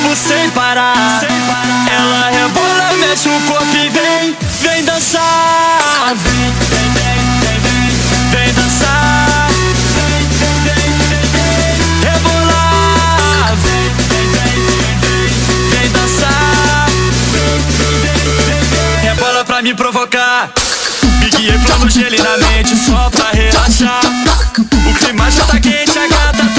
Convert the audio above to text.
tempo sem parar. Ela rebola, mexe o corpo e vem dançar. Vem dançar. Rebolar. Vem dançar. Rebola pra me provocar. Guiei plano gelo na mente só pra relaxar. O clima já tá quente, a gata